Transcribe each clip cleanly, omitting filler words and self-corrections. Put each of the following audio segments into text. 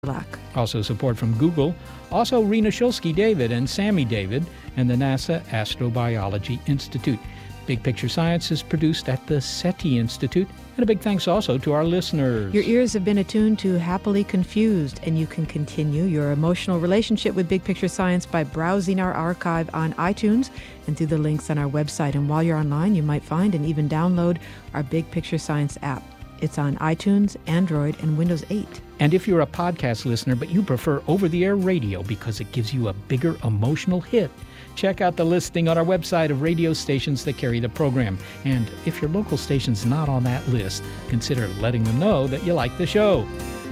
Also support from Google, also Rena Shulsky David and Sammy David, and the NASA Astrobiology Institute. Big Picture Science is produced at the SETI Institute, and a big thanks also to our listeners. Your ears have been attuned to Happily Confused, and you can continue your emotional relationship with Big Picture Science by browsing our archive on iTunes and through the links on our website. And while you're online, you might find and even download our Big Picture Science app. It's on iTunes, Android, and Windows 8. And if you're a podcast listener, but you prefer over-the-air radio because it gives you a bigger emotional hit, check out the listing on our website of radio stations that carry the program. And if your local station's not on that list, consider letting them know that you like the show.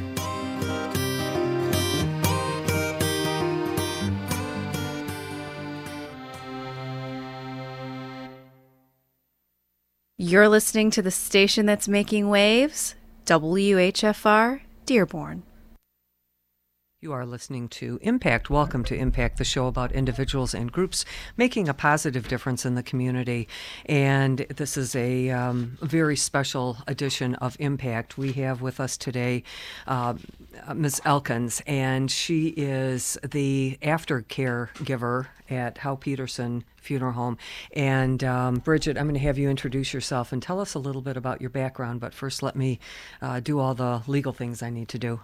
You're listening to the station that's making waves, WHFR, Dearborn. You are listening to Impact. Welcome to Impact, the show about individuals and groups making a positive difference in the community. And this is a very special edition of Impact. We have with us today Ms. Elkins, and she is the aftercare giver at Howe Peterson Funeral Home. And Bridget, I'm going to have you introduce yourself and tell us a little bit about your background. But first, let me do all the legal things I need to do.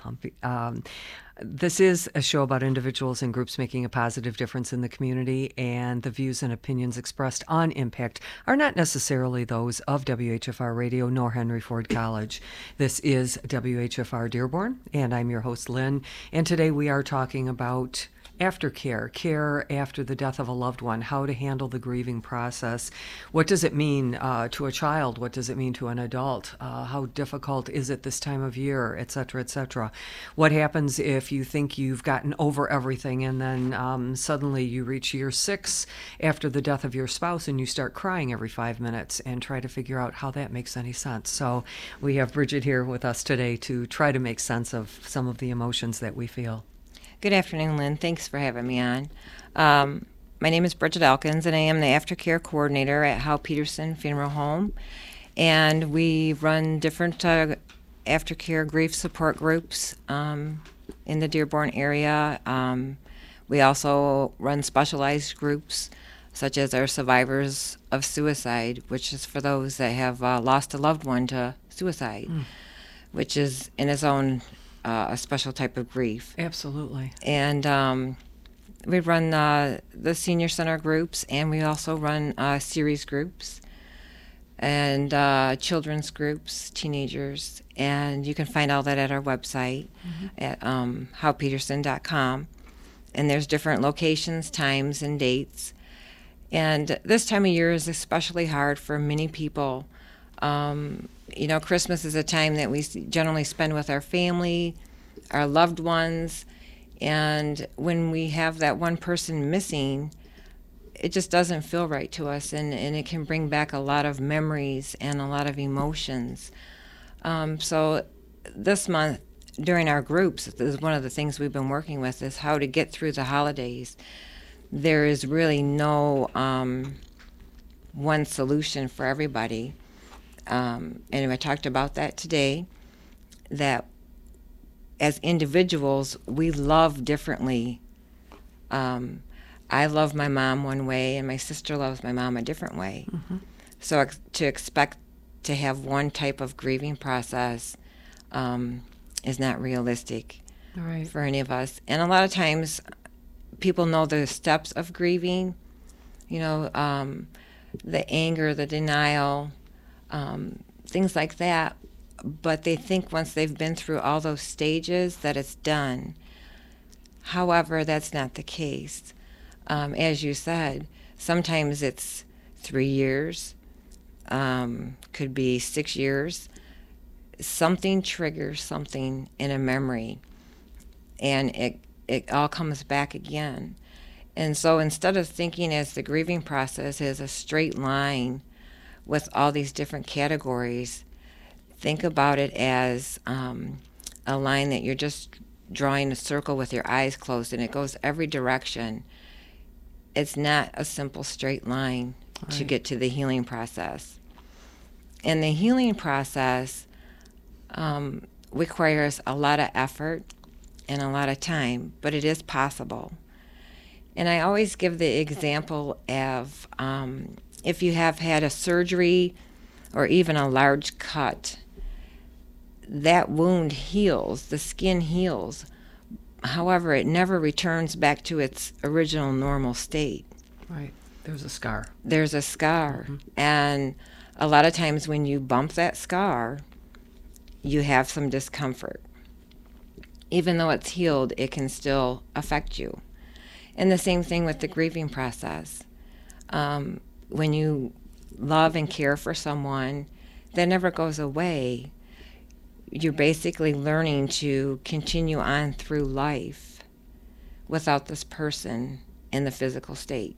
This is a show about individuals and groups making a positive difference in the community, and the views and opinions expressed on Impact are not necessarily those of WHFR Radio nor Henry Ford College. This is WHFR Dearborn, and I'm your host, Lynn, and today we are talking about aftercare, care after the death of a loved one, how to handle the grieving process. What does it mean to a child? What does it mean to an adult? How difficult is it this time of year, et cetera, et cetera? What happens if you think you've gotten over everything and then suddenly you reach year 6 after the death of your spouse and you start crying every 5 minutes and try to figure out how that makes any sense? So we have Bridget here with us today to try to make sense of some of the emotions that we feel. Good afternoon, Lynn. Thanks for having me on. My name is Bridget Elkins, and I am the aftercare coordinator at Howe Peterson Funeral Home. And we run different aftercare grief support groups in the Dearborn area. We also run specialized groups, such as our Survivors of Suicide, which is for those that have lost a loved one to suicide, which is in its own a special type of grief. Absolutely. And we run the senior center groups, and we also run series groups and children's groups, teenagers. And you can find all that at our website at howepeterson.com. And there's different locations, times, and dates. And this time of year is especially hard for many people. You know, Christmas is a time that we generally spend with our family, our loved ones, and when we have that one person missing, it just doesn't feel right to us, and it can bring back a lot of memories and a lot of emotions. So this month, during our groups, this is one of the things we've been working with is how to get through the holidays. There is really no one solution for everybody. And I talked about that today, that as individuals, we love differently. I love my mom one way, and my sister loves my mom a different way. So to expect to have one type of grieving process is not realistic for any of us. And a lot of times, people know the steps of grieving, you know, the anger, the denial, things like that, but they think once they've been through all those stages that it's done. However, that's not the case. As you said, sometimes it's 3 years, could be 6 years. Something triggers something in a memory, and it all comes back again. And so instead of thinking as the grieving process is a straight line with all these different categories, think about it as a line that you're just drawing a circle with your eyes closed, and it goes every direction. It's not a simple straight line to get to the healing process. And the healing process requires a lot of effort and a lot of time, but it is possible. And I always give the example of if you have had a surgery or even a large cut, that wound heals, the skin heals. However, it never returns back to its original normal state. Right. There's a scar. There's a scar. And a lot of times when you bump that scar, you have some discomfort. Even though it's healed, it can still affect you. And the same thing with the grieving process. When you love and care for someone, that never goes away. You're basically learning to continue on through life without this person in the physical state.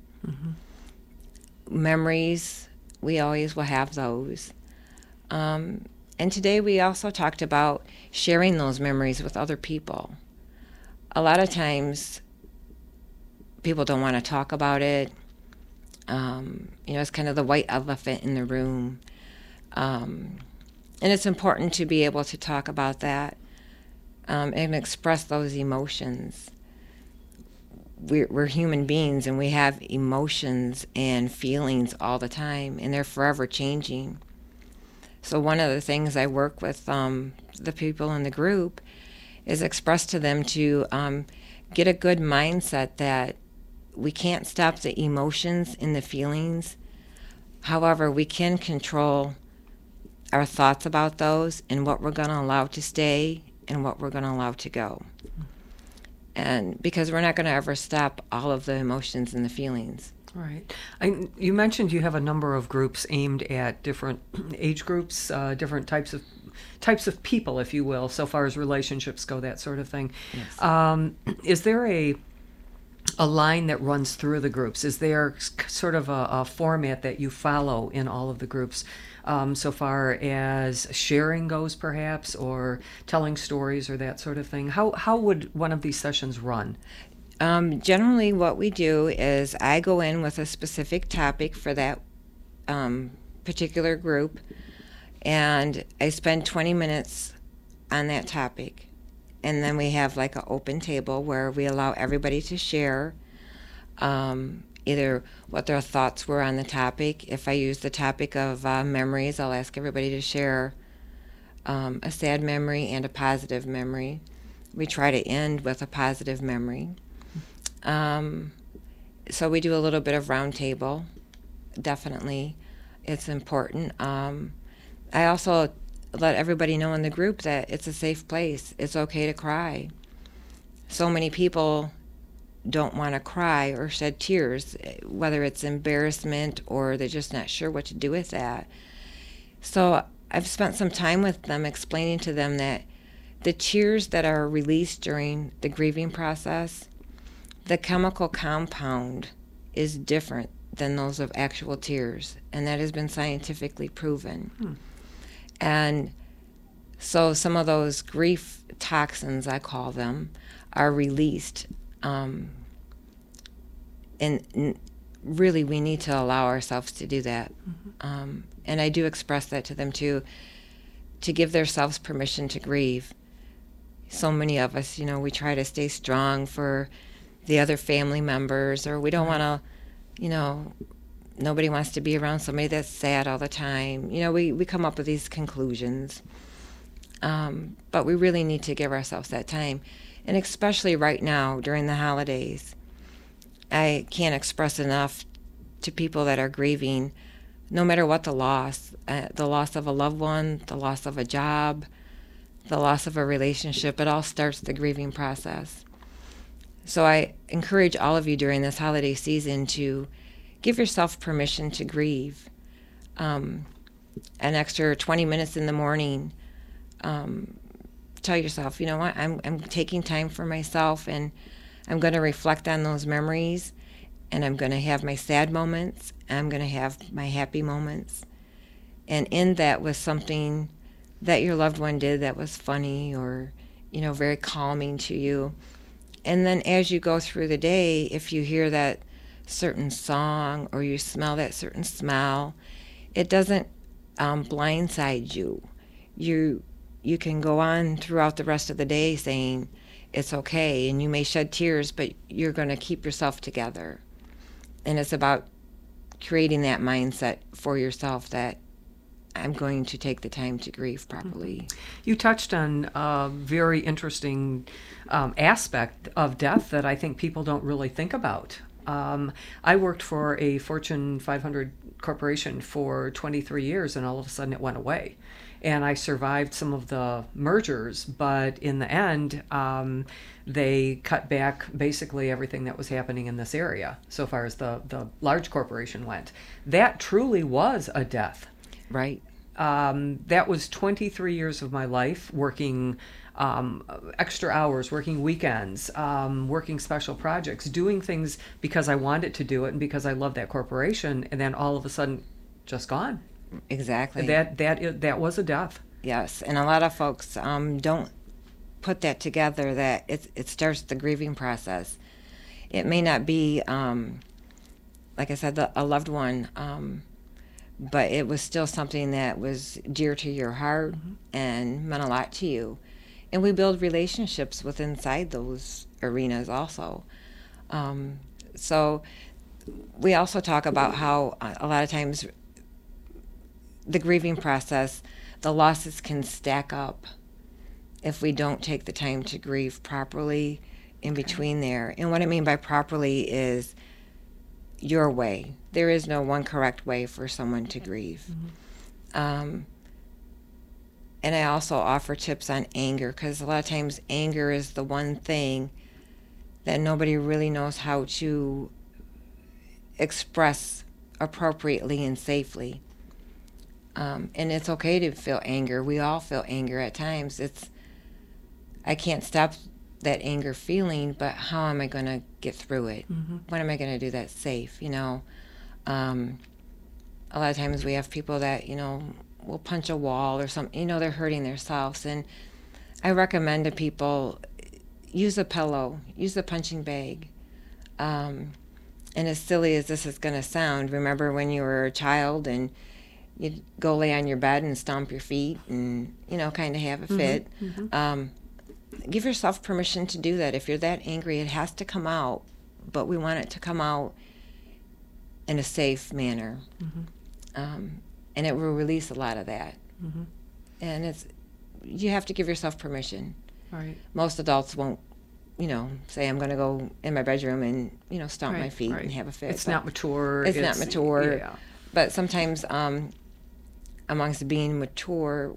Memories, we always will have those. And today we also talked about sharing those memories with other people. A lot of times people don't want to talk about it. It's kind of the white elephant in the room. And it's important to be able to talk about that and express those emotions. We're human beings, and we have emotions and feelings all the time, and they're forever changing. So one of the things I work with the people in the group is express to them to get a good mindset that we can't stop the emotions and the feelings. However, we can control our thoughts about those and what we're going to allow to stay and what we're going to allow to go. And because we're not going to ever stop all of the emotions and the feelings. Right. You mentioned you have a number of groups aimed at different age groups, different types of people, if you will, so far as relationships go, that sort of thing. Yes. Is there a line that runs through the groups? Is there sort of a format that you follow in all of the groups, so far as sharing goes, perhaps, or telling stories or that sort of thing? How would one of these sessions run? Generally, what we do is I go in with a specific topic for that particular group, and I spend 20 minutes on that topic. And then we have like an open table where we allow everybody to share either what their thoughts were on the topic. If I use the topic of memories, I'll ask everybody to share a sad memory and a positive memory. We try to end with a positive memory. So we do a little bit of round table. Definitely, it's important. I also let everybody know in the group that it's a safe place. It's okay to cry. So many people don't want to cry or shed tears, whether it's embarrassment or they're just not sure what to do with that. So I've spent some time with them explaining to them that the tears that are released during the grieving process, the chemical compound is different than those of actual tears, and that has been scientifically proven. And so some of those grief toxins, I call them, are released. And really, we need to allow ourselves to do that. And I do express that to them, too, to give themselves permission to grieve. So many of us, we try to stay strong for the other family members, or we don't want to, nobody wants to be around somebody that's sad all the time. We come up with these conclusions. But we really need to give ourselves that time. And especially right now, during the holidays, I can't express enough to people that are grieving, no matter what the loss of a loved one, the loss of a job, the loss of a relationship, it all starts the grieving process. So I encourage all of you during this holiday season to give yourself permission to grieve. An extra 20 minutes in the morning, tell yourself, you know what, I'm taking time for myself, and I'm going to reflect on those memories, and I'm going to have my sad moments, and I'm going to have my happy moments, and end that with something that your loved one did that was funny or, very calming to you. And then as you go through the day, if you hear that certain song or you smell that certain smell, it doesn't blindside you. You can go on throughout the rest of the day saying, it's okay, and you may shed tears, but you're going to keep yourself together. And it's about creating that mindset for yourself that I'm going to take the time to grieve properly. You touched on a very interesting aspect of death that I think people don't really think about. I worked for a Fortune 500 corporation for 23 years, and all of a sudden it went away. And I survived some of the mergers, but in the end, they cut back basically everything that was happening in this area, so far as the large corporation went. That truly was a death. Right. That was 23 years of my life working extra hours, working weekends, working special projects, doing things because I wanted to do it and because I loved that corporation, and then all of a sudden, just gone. Exactly. That was a death. Yes, and a lot of folks don't put that together, that it starts the grieving process. It may not be, like I said, a loved one, but it was still something that was dear to your heart and meant a lot to you. And we build relationships within inside those arenas also. So we also talk about how a lot of times the grieving process, the losses can stack up if we don't take the time to grieve properly in between there. And what I mean by properly is your way. There is no one correct way for someone to grieve. And I also offer tips on anger, because a lot of times anger is the one thing that nobody really knows how to express appropriately and safely. And it's okay to feel anger. We all feel anger at times. I can't stop that anger feeling, but how am I going to get through it? When am I going to do that safe? A lot of times we have people that, will punch a wall or something. They're hurting themselves. And I recommend to people, use a pillow, use a punching bag. And as silly as this is going to sound, remember when you were a child and you'd go lay on your bed and stomp your feet and, kind of have a fit. Give yourself permission to do that. If you're that angry, it has to come out, but we want it to come out in a safe manner. And it will release a lot of that. And you have to give yourself permission. Right. Most adults won't, say I'm going to go in my bedroom and, stomp my feet and have a fit. It's not mature. It's not mature. Yeah. But sometimes amongst being mature,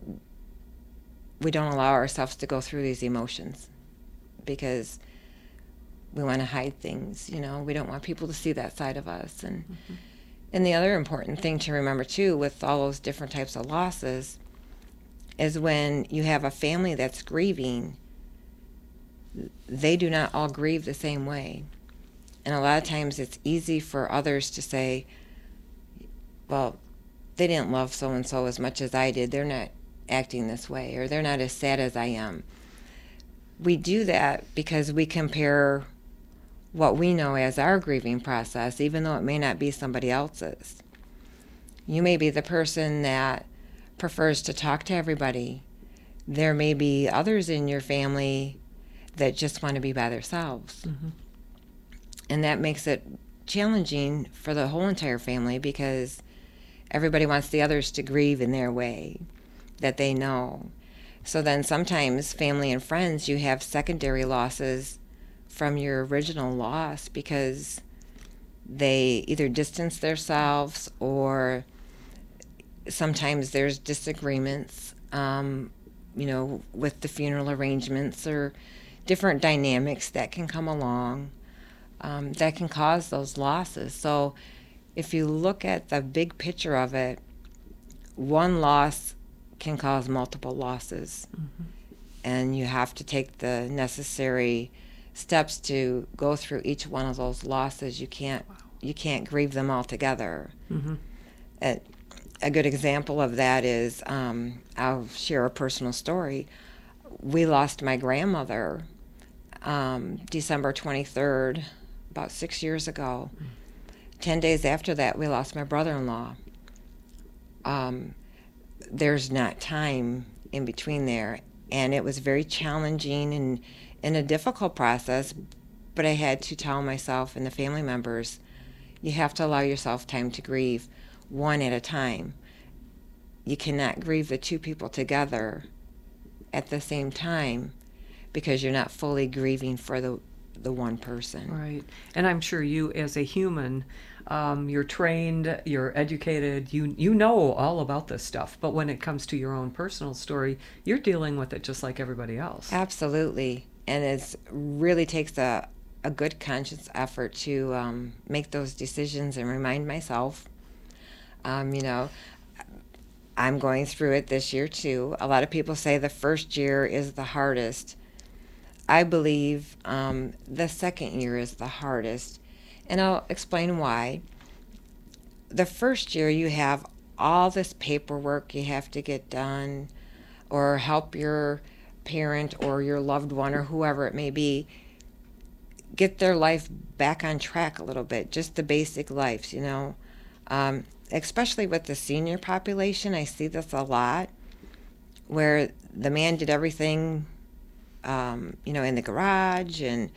we don't allow ourselves to go through these emotions because we want to hide things, we don't want people to see that side of us. And the other important thing to remember too, with all those different types of losses, is when you have a family that's grieving, they do not all grieve the same way. And a lot of times it's easy for others to say, well, they didn't love so-and-so as much as I did. They're not acting this way, or they're not as sad as I am. We do that because we compare what we know as our grieving process, even though it may not be somebody else's. You may be the person that prefers to talk to everybody. There may be others in your family that just want to be by themselves. And that makes it challenging for the whole entire family because everybody wants the others to grieve in their way that they know. So then sometimes family and friends, you have secondary losses from your original loss because they either distance themselves, or sometimes there's disagreements, with the funeral arrangements or different dynamics that can come along that can cause those losses. So if you look at the big picture of it, one loss can cause multiple losses. And you have to take the necessary steps to go through each one of those losses. You can't grieve them all together. A good example of that is, I'll share a personal story. We lost my grandmother December 23rd, about 6 years ago. 10 days after that, we lost my brother-in-law. There's not time in between there, and it was very challenging, and in a difficult process, but I had to tell myself and the family members, you have to allow yourself time to grieve one at a time. You cannot grieve the two people together at the same time because you're not fully grieving for the one person. Right. And I'm sure you as a human, you're trained, you're educated, you know all about this stuff. But when it comes to your own personal story, you're dealing with it just like everybody else. Absolutely. And it really takes a good conscious effort to make those decisions and remind myself, you know, I'm going through it this year too. A lot of people say the first year is the hardest. I believe the second year is the hardest, and I'll explain why. The first year you have all this paperwork you have to get done, or help your parent or your loved one or whoever it may be get their life back on track a little bit, just the basic lives, you know. Especially with the senior population, I see this a lot, where the man did everything you know, in the garage, and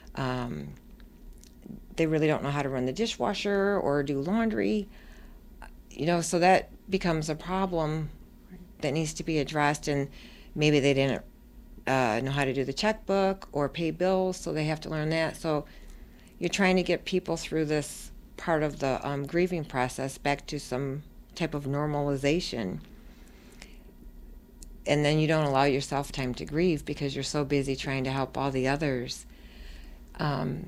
they really don't know how to run the dishwasher or do laundry, you know, so that becomes a problem that needs to be addressed. And maybe they didn't know how to do the checkbook or pay bills, so they have to learn that. So you're trying to get people through this part of the grieving process back to some type of normalization. And then you don't allow yourself time to grieve because you're so busy trying to help all the others. And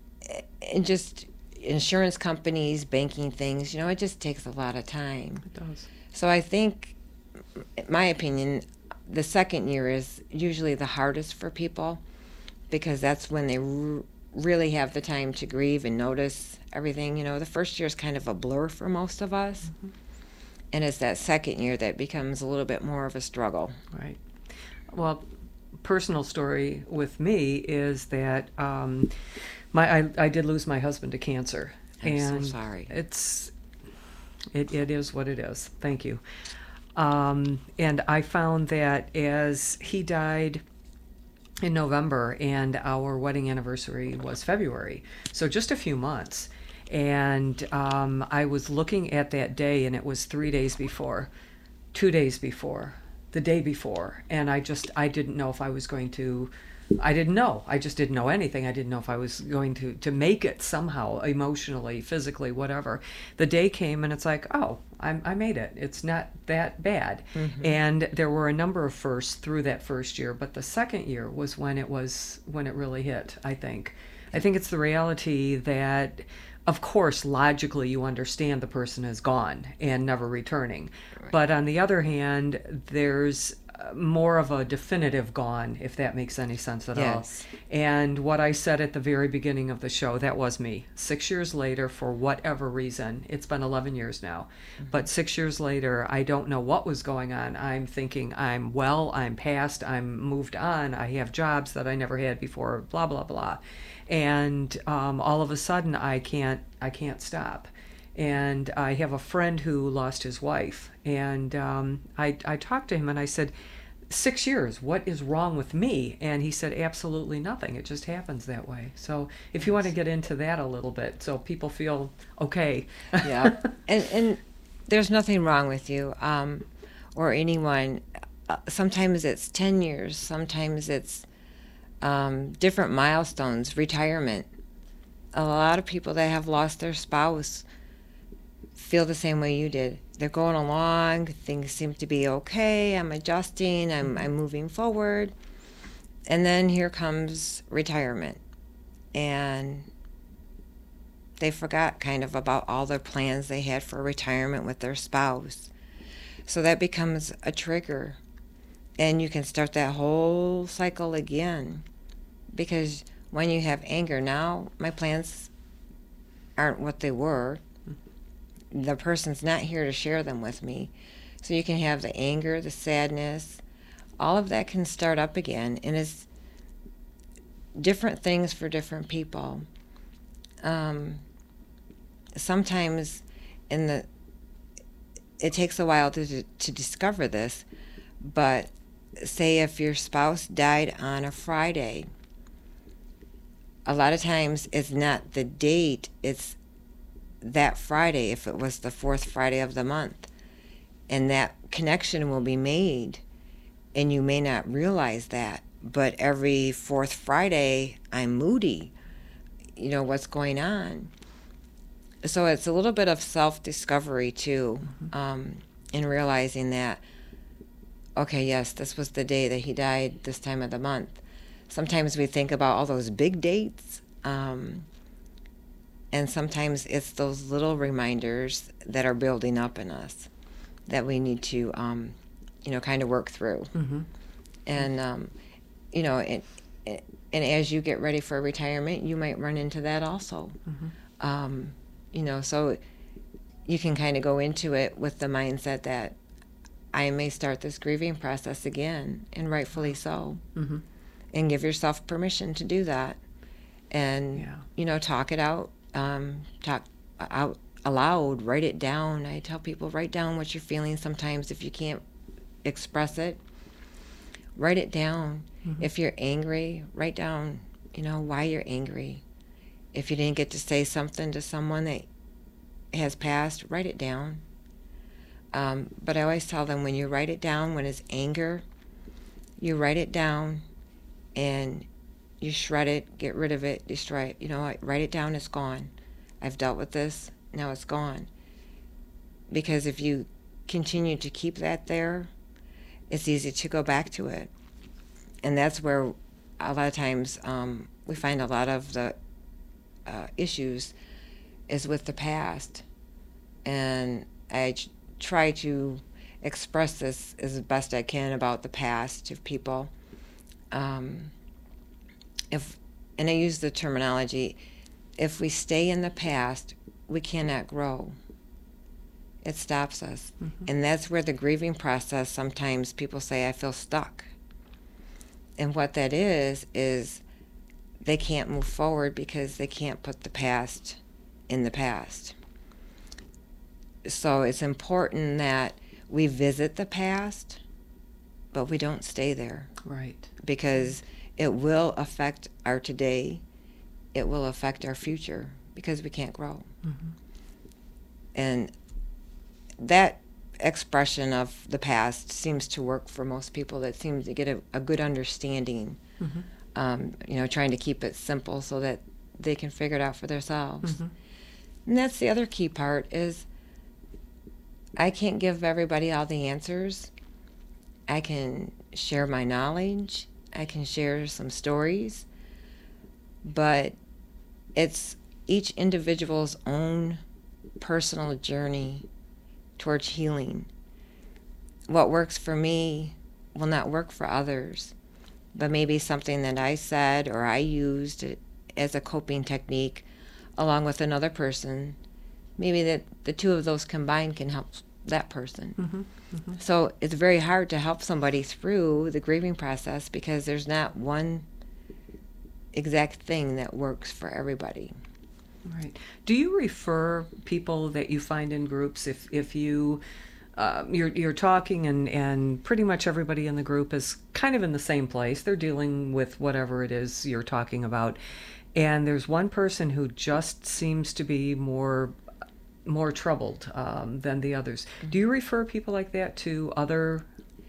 just insurance companies, banking things, you know, it just takes a lot of time. It does. So I think, in my opinion, the second year is usually the hardest for people because that's when they really have the time to grieve and notice everything. You know, the first year is kind of a blur for most of us. Mm-hmm. And it's that second year that becomes a little bit more of a struggle. Right. Well, personal story with me is that I did lose my husband to cancer. I'm so sorry. It is what it is. Thank you. And I found that as he died in November and our wedding anniversary was February, so just a few months. And I was looking at that day, and it was 3 days before, 2 days before, the day before, and I didn't know if I was going to, I just didn't know anything. I didn't know if I was going to make it somehow, emotionally, physically, whatever. The day came, and it's like, oh, I made it. It's not that bad. Mm-hmm. And there were a number of firsts through that first year, but the second year was when it really hit, I think. I think it's the reality that, of course, logically you understand the person is gone and never returning. Right. But on the other hand, there's more of a definitive gone, if that makes any sense at all. And what I said at the very beginning of the show, that was me. 6 years later, for whatever reason, it's been 11 years now, but 6 years later, I don't know what was going on. I'm thinking I'm well, I'm past, I'm moved on, I have jobs that I never had before, blah, blah, blah. And all of a sudden, I can't stop. And I have a friend who lost his wife, and I talked to him and I said, 6 years, what is wrong with me? And he said, absolutely nothing. It just happens that way. So if you want to get into that a little bit, so people feel okay. Yeah, and there's nothing wrong with you or anyone. Sometimes it's 10 years, sometimes it's different milestones, retirement. A lot of people that have lost their spouse feel the same way you did. They're going along, things seem to be okay, I'm adjusting, I'm moving forward. And then here comes retirement. And they forgot kind of about all their plans they had for retirement with their spouse. So that becomes a trigger. And you can start that whole cycle again. Because when you have anger, now my plans aren't what they were. The person's not here to share them with me. So you can have the anger, the sadness, all of that can start up again. And it's different things for different people. Sometimes it takes a while to discover this, but say if your spouse died on a Friday a lot of times it's not the date, it's that Friday, if it was the fourth Friday of the month. And that connection will be made, and you may not realize that. But every fourth Friday, I'm moody. You know, what's going on? So it's a little bit of self-discovery, too, in realizing that, okay, yes, this was the day that he died, this time of the month. Sometimes we think about all those big dates, and sometimes it's those little reminders that are building up in us that we need to, kind of work through. And, and as you get ready for retirement, you might run into that also. So you can kind of go into it with the mindset that I may start this grieving process again, and rightfully so. And give yourself permission to do that. And, talk it out, talk out aloud, write it down. I tell people, write down what you're feeling sometimes if you can't express it. Write it down. If you're angry, write down, why you're angry. If you didn't get to say something to someone that has passed, write it down. But I always tell them, when you write it down, when it's anger, you write it down and you shred it, get rid of it, destroy it. Write it down, it's gone. I've dealt with this, now it's gone. Because if you continue to keep that there, it's easy to go back to it. And that's where a lot of times we find a lot of the issues is with the past. And I try to express this as best I can about the past to people. And I use the terminology, if we stay in the past, we cannot grow. It stops us. And that's where the grieving process, sometimes people say, I feel stuck. And what that is they can't move forward because they can't put the past in the past. So it's important that we visit the past, but we don't stay there. Right. Because it will affect our today. It will affect our future because we can't grow. And that expression of the past seems to work for most people. That seems to get a good understanding. Trying to keep it simple so that they can figure it out for themselves. And that's the other key part is I can't give everybody all the answers. I can share my knowledge. I can share some stories. But it's each individual's own personal journey towards healing. What works for me will not work for others, but maybe something that I said or I used as a coping technique along with another person, maybe that the two of those combined can help that person. So it's very hard to help somebody through the grieving process because there's not one exact thing that works for everybody. Right. Do you refer people that you find in groups if you you're talking and pretty much everybody in the group is kind of in the same place? They're dealing with whatever it is you're talking about, and there's one person who just seems to be more troubled than the others. Do you refer people like that to other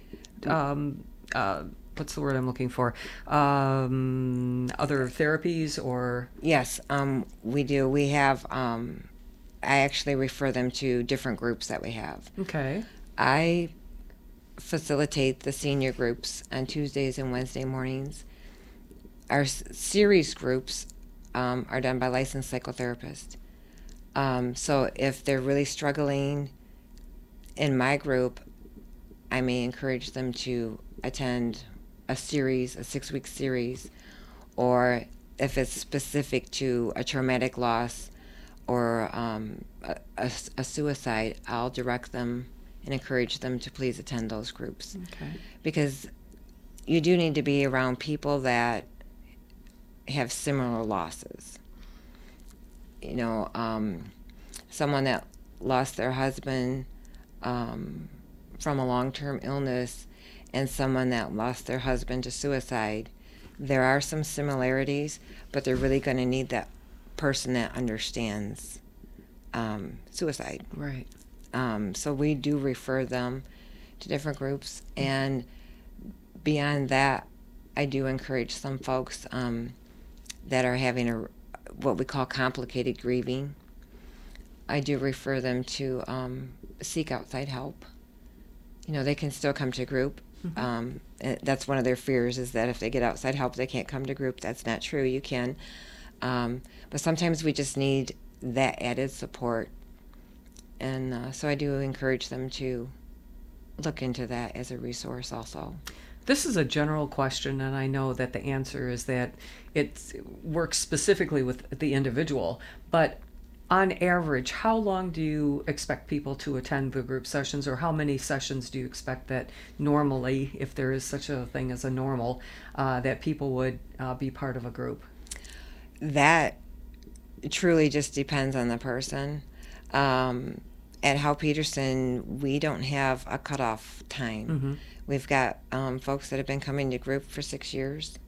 what's the word I'm looking for? Other therapies or? Yes, we do. We have, I actually refer them to different groups that we have. Okay. I facilitate the senior groups on Tuesdays and Wednesday mornings. Our series groups are done by licensed psychotherapists. So if they're really struggling in my group, I may encourage them to attend a series, a 6-week series, or if it's specific to a traumatic loss or a suicide, I'll direct them and encourage them to please attend those groups. Okay. Because you do need to be around people that have similar losses. Someone that lost their husband from a long-term illness and someone that lost their husband to suicide, There are some similarities, but they're really going to need that person that understands suicide. Right. So we do refer them to different groups, and beyond that, I do encourage some folks that are having what we call complicated grieving. I do refer them to seek outside help. They can still come to group. And that's one of their fears, is that if they get outside help, they can't come to group. That's not true. You can. But sometimes we just need that added support. And so I do encourage them to look into that as a resource also. This is a general question, and I know that the answer is that it works specifically with the individual. But on average, how long do you expect people to attend the group sessions, or how many sessions do you expect that normally, if there is such a thing as a normal, that people would be part of a group? That truly just depends on the person. At Hal Peterson, we don't have a cutoff time. We've got folks that have been coming to group for 6 years.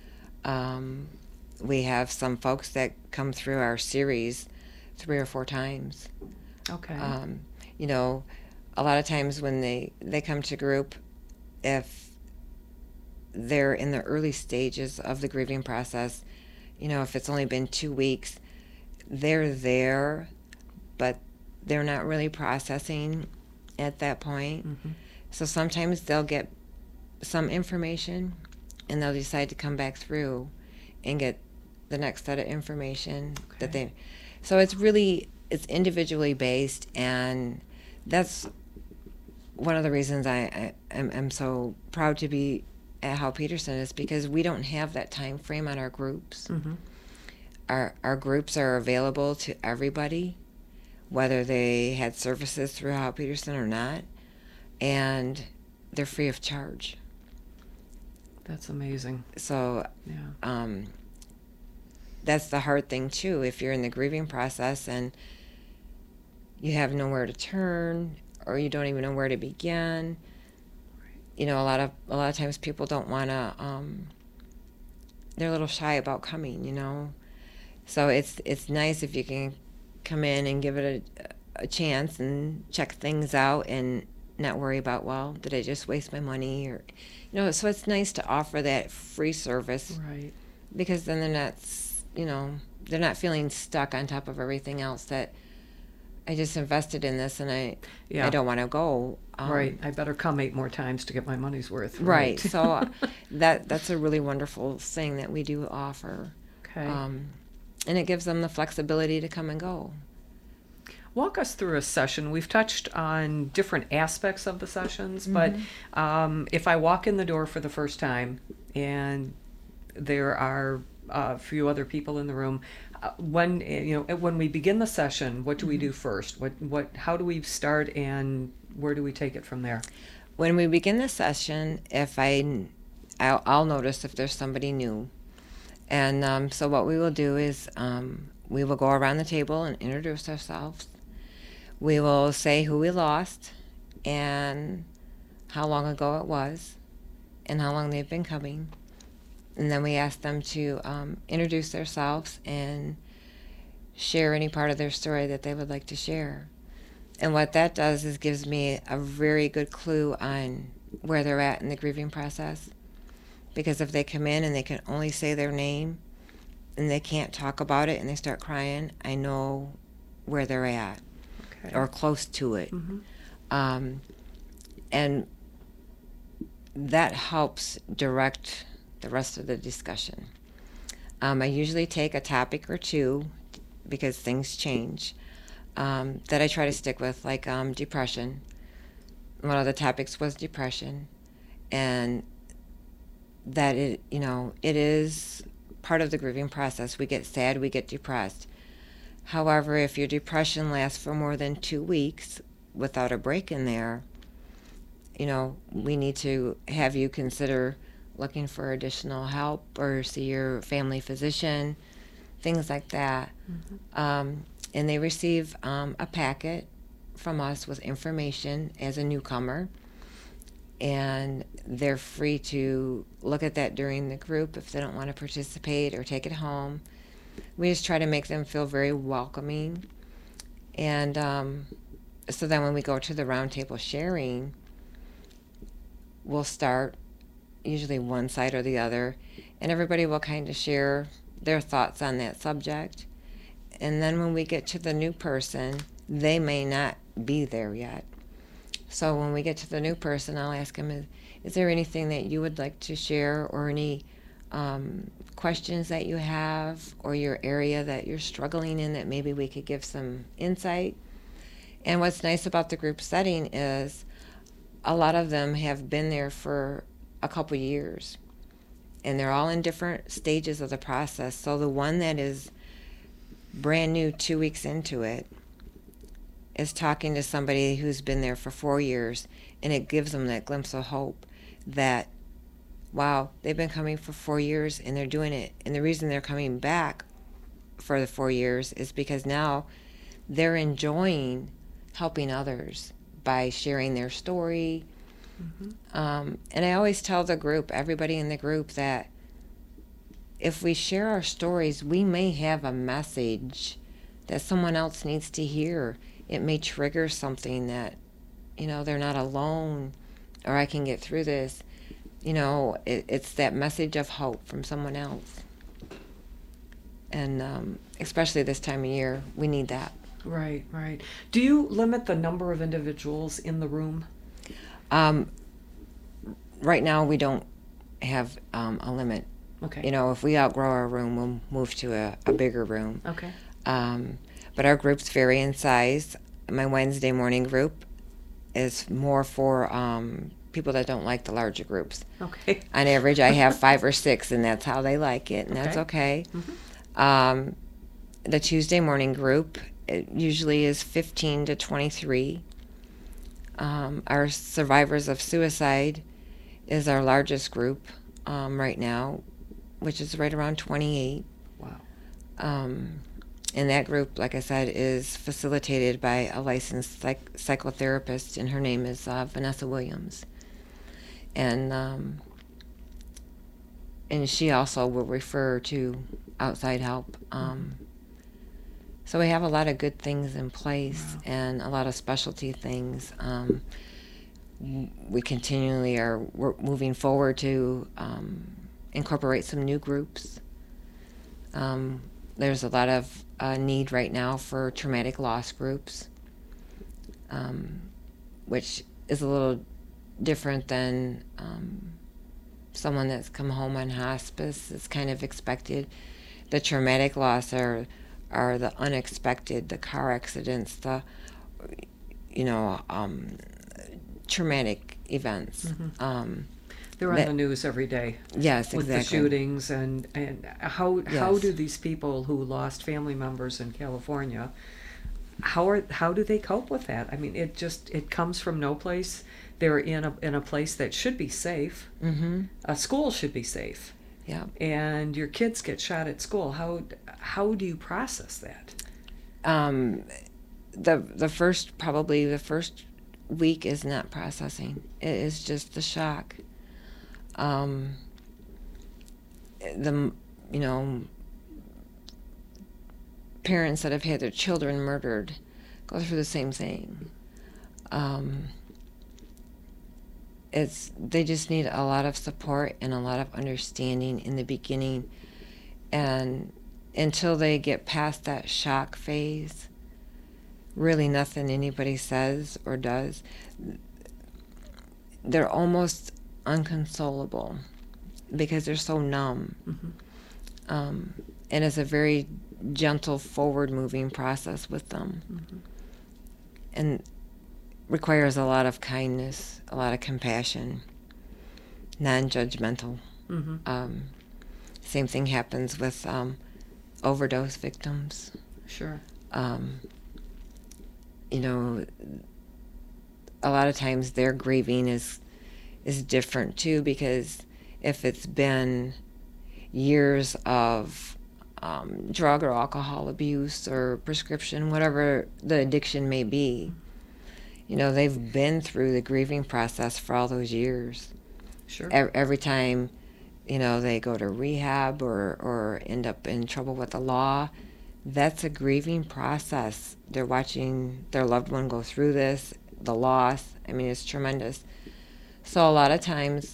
We have some folks that come through our series 3 or 4 times. Okay. A lot of times when they come to group, if they're in the early stages of the grieving process, if it's only been 2 weeks, they're there, but they're not really processing at that point. So sometimes they'll get some information and they'll decide to come back through and get the next set of information that they... So it's individually based, and that's one of the reasons I'm so proud to be at Hal Peterson, is because we don't have that time frame on our groups. Our groups are available to everybody, whether they had services through Hal Peterson or not, and they're free of charge. That's amazing. So yeah. That's the hard thing too. If you're in the grieving process and you have nowhere to turn, or you don't even know where to begin, a lot of times people don't want to. They're a little shy about coming, So it's nice if you can come in and give it a chance and check things out and not worry about, well, did I just waste my money, or So it's nice to offer that free service, right? Because then they're not feeling stuck on top of everything else that I just invested in this and I don't want to go. Right. I better come 8 more times to get my money's worth. Right. So that's a really wonderful thing that we do offer. Okay. And it gives them the flexibility to come and go. Walk us through a session. We've touched on different aspects of the sessions, but if I walk in the door for the first time and there are a few other people in the room, when we begin the session, what do we do first? How do we start, and where do we take it from there? When we begin the session, I'll notice if there's somebody new, and so what we will do is we will go around the table and introduce ourselves. We will say who we lost and how long ago it was and how long they've been coming. And then we ask them to introduce themselves and share any part of their story that they would like to share. And what that does is gives me a very good clue on where they're at in the grieving process. Because if they come in and they can only say their name and they can't talk about it and they start crying, I know where they're at, or close to it. And that helps direct the rest of the discussion. I usually take a topic or two, because things change, that I try to stick with, like depression. One of the topics was depression, and that it is part of the grieving process. We get sad, we get depressed. However, if your depression lasts for more than 2 weeks without a break in there, we need to have you consider looking for additional help or see your family physician, things like that. And they receive a packet from us with information as a newcomer. and they're free to look at that during the group if they don't want to participate or take it home. We just try to make them feel very welcoming. And so then when we go to the roundtable sharing, we'll start usually one side or the other, and everybody will kind of share their thoughts on that subject. And then when we get to the new person, they may not be there yet. So when we get to the new person, I'll ask them, is there anything that you would like to share, or any questions that you have, or your area that you're struggling in that maybe we could give some insight? And what's nice about the group setting is a lot of them have been there for a couple years, and they're all in different stages of the process. So the one that is brand new 2 weeks into it is talking to somebody who's been there for 4 years, and it gives them that glimpse of hope that, wow, they've been coming for 4 years and they're doing it. And the reason they're coming back for the 4 years is because now they're enjoying helping others by sharing their story. And I always tell the group, everybody in the group, that if we share our stories, we may have a message that someone else needs to hear. It may trigger something that, they're not alone, or I can get through this. It's that message of hope from someone else. And especially this time of year, we need that. Right. Do you limit the number of individuals in the room? Right now, we don't have a limit. Okay. If we outgrow our room, we'll move to a bigger room. Okay. But our groups vary in size. My Wednesday morning group is more for people that don't like the larger groups. Okay. On average, I have 5 or 6, and that's how they like it, and that's okay. The Tuesday morning group, it usually is 15 to 23. Our survivors of suicide is our largest group right now, which is right around 28. Wow. And that group, like I said, is facilitated by a licensed psychotherapist, and her name is Vanessa Williams. And she also will refer to outside help. So we have a lot of good things in place. Wow. And a lot of specialty things. We continually are moving forward to incorporate some new groups. There's a lot of need right now for traumatic loss groups, which is a little different than someone that's come home on hospice. It's kind of expected. The traumatic loss are the unexpected, the car accidents, the traumatic events. They're on the news every day. Yes, exactly. With the shootings and how do these people who lost family members in California, how do they cope with that? I mean, it comes from no place. They're in a place that should be safe. A school should be safe. Yeah. And your kids get shot at school. How do you process that? The first week is not processing. It is just the shock. Parents that have had their children murdered go through the same thing. They just need a lot of support and a lot of understanding in the beginning, and until they get past that shock phase, really nothing anybody says or does, they're almost unconsolable because they're so numb. And it's a very gentle, forward-moving process with them. And requires a lot of kindness, a lot of compassion, non-judgmental. Same thing happens with overdose victims. Sure. A lot of times their grieving is different too, because if it's been years of drug or alcohol abuse or prescription, whatever the addiction may be, they've been through the grieving process for all those years. Sure. Every time, they go to rehab or end up in trouble with the law, that's a grieving process. They're watching their loved one go through this, the loss. I mean, it's tremendous. So a lot of times,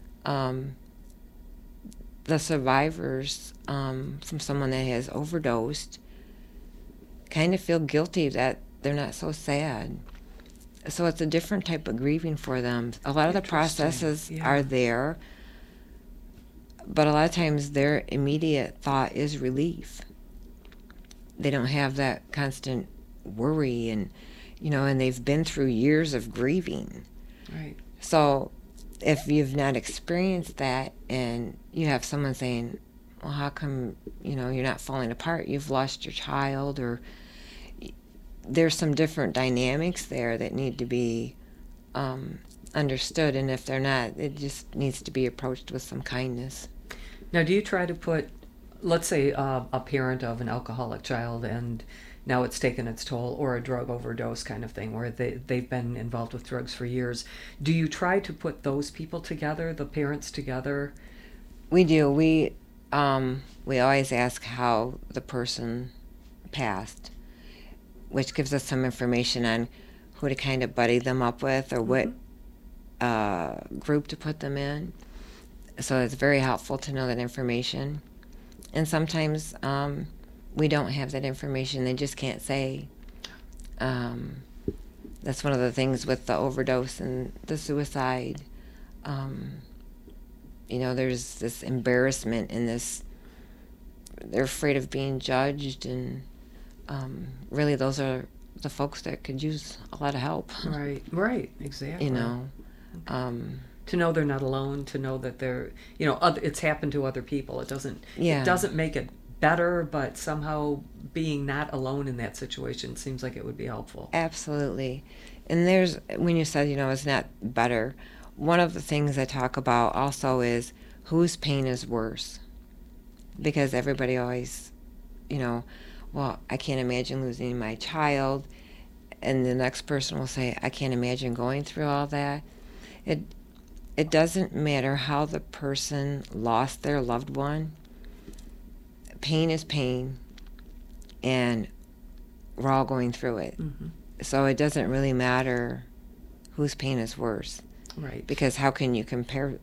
the survivors from someone that has overdosed kind of feel guilty that they're not so sad. So it's a different type of grieving for them. A lot of the processes are there, but a lot of times their immediate thought is relief. They don't have that constant worry and they've been through years of grieving. Right. So if you've not experienced that and you have someone saying, well, how come, you're not falling apart? You've lost your child, or there's some different dynamics there that need to be understood. And if they're not, it just needs to be approached with some kindness. Now, do you try to put, let's say, a parent of an alcoholic child and now it's taken its toll, or a drug overdose kind of thing, where they've been involved with drugs for years. Do you try to put those people together, the parents together? We do. We always ask how the person passed, which gives us some information on who to kind of buddy them up with, or what group to put them in. So it's very helpful to know that information. And sometimes we don't have that information. They just can't say. That's one of the things with the overdose and the suicide. There's this embarrassment and this, they're afraid of being judged, and really those are the folks that could use a lot of help. Right, exactly. To know they're not alone, to know that they're, it's happened to other people. It doesn't make it better, but somehow being not alone in that situation seems like it would be helpful. Absolutely. And when you said, it's not better, one of the things I talk about also is whose pain is worse. Because everybody always, well, I can't imagine losing my child. And the next person will say, I can't imagine going through all that. It doesn't matter how the person lost their loved one. Pain is pain, and we're all going through it. Mm-hmm. So it doesn't really matter whose pain is worse. Right. Because how can you compare,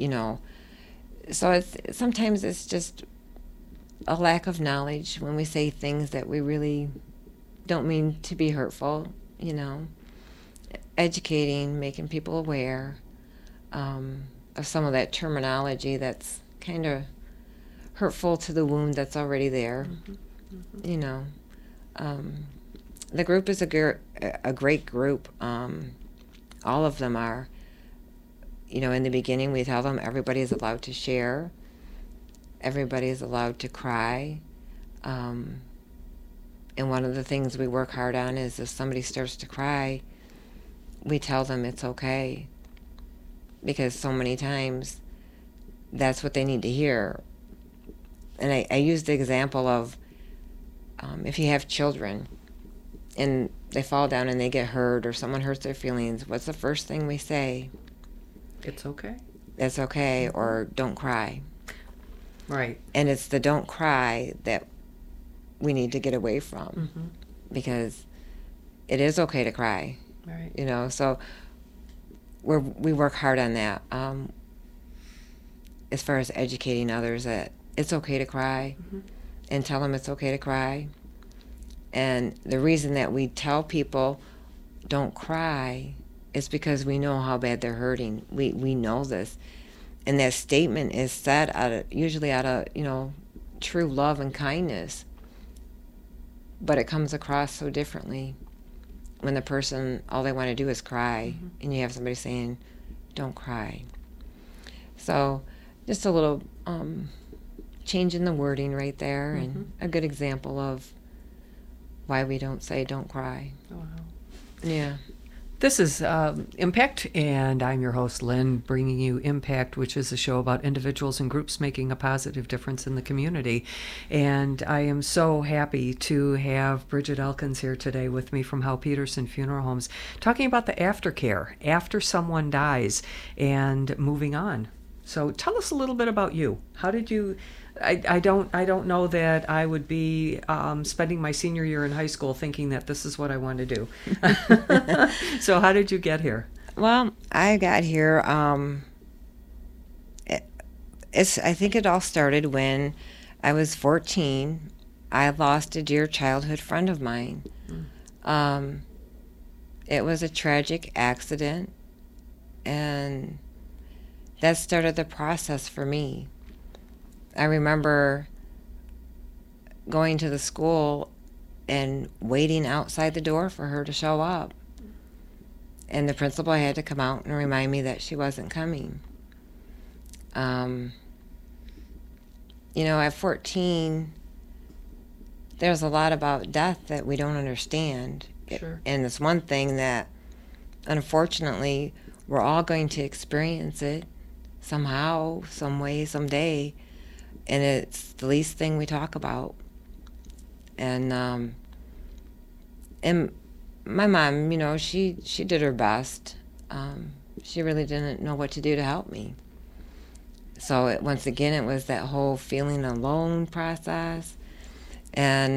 So sometimes it's just a lack of knowledge when we say things that we really don't mean to be hurtful, Educating, making people aware of some of that terminology that's kind of hurtful to the wound that's already there. Mm-hmm. Mm-hmm. The group is a great group. All of them are. In the beginning we tell them everybody is allowed to share. Everybody is allowed to cry. And one of the things we work hard on is if somebody starts to cry, we tell them it's okay. Because so many times that's what they need to hear. And I use the example of if you have children and they fall down and they get hurt, or someone hurts their feelings, what's the first thing we say? It's okay. It's okay, or don't cry. Right. And it's the don't cry that we need to get away from. Mm-hmm. Because it is okay to cry. Right. So we work hard on that. As far as educating others that it's okay to cry, mm-hmm. and tell them it's okay to cry. And the reason that we tell people don't cry is because we know how bad they're hurting. We know this. And that statement is said usually out of, true love and kindness. But it comes across so differently when the person, all they want to do is cry, mm-hmm. and you have somebody saying, don't cry. So just a little change in the wording right there, mm-hmm. and a good example of why we don't say don't cry. Oh, wow. Yeah. This is Impact, and I'm your host, Lynn, bringing you Impact, which is a show about individuals and groups making a positive difference in the community. And I am so happy to have Bridget Elkins here today with me from Hal Peterson Funeral Homes, talking about the aftercare after someone dies and moving on. So tell us a little bit about you. How did you... I don't know that I would be spending my senior year in high school thinking that this is what I want to do. So how did you get here? Well, I got here. I think it all started when I was 14. I lost a dear childhood friend of mine. It was a tragic accident, and that started the process for me. I remember going to the school and waiting outside the door for her to show up. And the principal had to come out and remind me that she wasn't coming. You know, at 14, there's a lot about death that we don't understand. Sure. And it's one thing that, unfortunately, we're all going to experience it somehow, some way, someday. And it's the least thing we talk about. And my mom, you know, she did her best. She really didn't know what to do to help me. So once again, it was that whole feeling alone process. And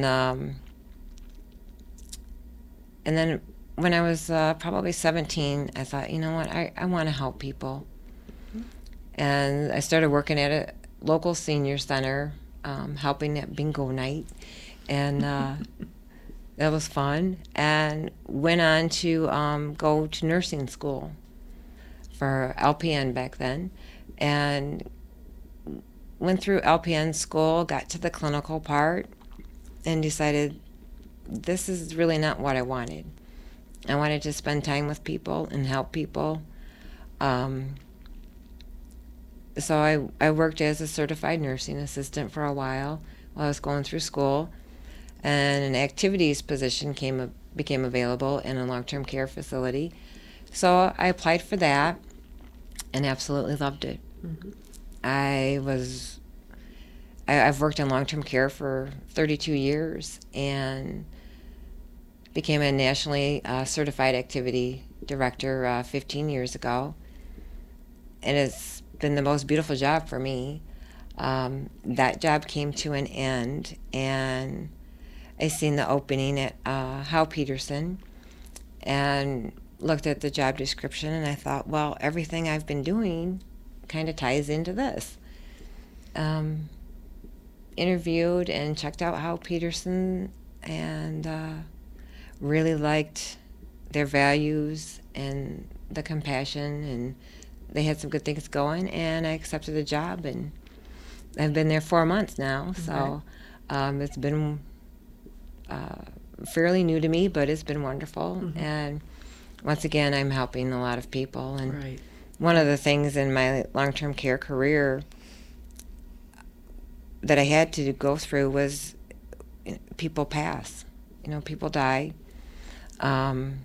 then when I was probably 17, I thought, you know what, I want to help people. And I started working at a local senior center, helping at bingo night, and that was fun. And went on to go to nursing school for LPN back then, and went through LPN school, got to the clinical part, and decided this is really not what I wanted. I wanted to spend time with people and help people. So I worked as a certified nursing assistant for a while I was going through school, and an activities position became available in a long-term care facility. So I applied for that and absolutely loved it. Mm-hmm. I've worked in long-term care for 32 years and became a nationally certified activity director 15 years ago. And it's been the most beautiful job for me. That job came to an end, and I seen the opening at Hal Peterson and looked at the job description, and I thought, well, everything I've been doing kind of ties into this. Interviewed and checked out Hal Peterson, and really liked their values and the compassion, and they had some good things going, and I accepted the job, and I've been there 4 months now. So it's been fairly new to me, but it's been wonderful. Mm-hmm. And once again, I'm helping a lot of people. And one of the things in my long-term care career that I had to go through was people pass. You know, people die. And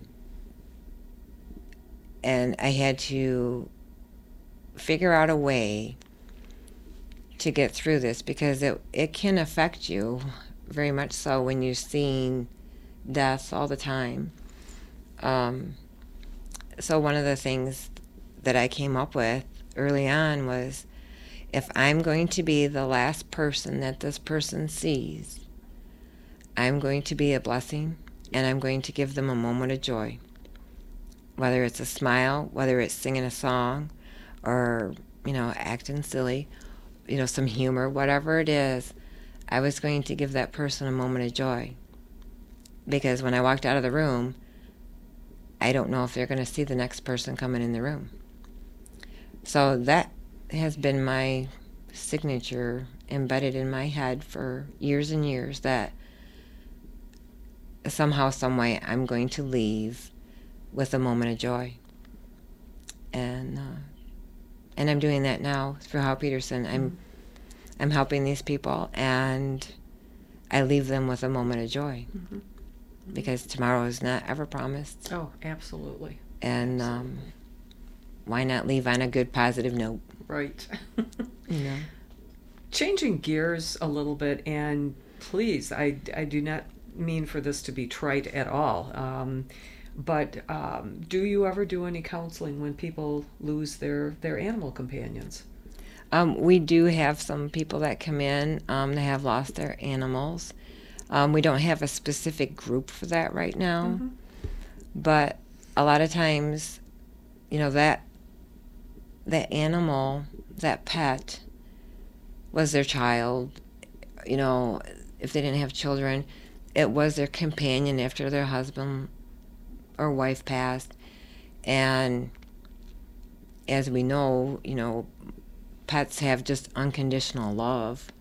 I had to figure out a way to get through this, because it can affect you very much so when you're seeing deaths all the time. So one of the things that I came up with early on was, if I'm going to be the last person that this person sees, I'm going to be a blessing, and I'm going to give them a moment of joy. Whether it's a smile, whether it's singing a song, or, you know, acting silly, you know, some humor, whatever it is, I was going to give that person a moment of joy. Because when I walked out of the room, I don't know if they're going to see the next person coming in the room. So that has been my signature embedded in my head for years and years, that somehow, some way, I'm going to leave with a moment of joy. And I'm doing that now through Hal Peterson. I'm helping these people, and I leave them with a moment of joy. Mm-hmm. Because tomorrow is not ever promised. Oh, absolutely. And why not leave on a good, positive note? Right. You know. Changing gears a little bit, and please, I do not mean for this to be trite at all, but do you ever do any counseling when people lose their animal companions? We do have some people that come in that have lost their animals. We don't have a specific group for that right now, but a lot of times, you know, that animal, that pet, was their child. You know, if they didn't have children, it was their companion after their husband or wife passed. And as we know, you know, pets have just unconditional love.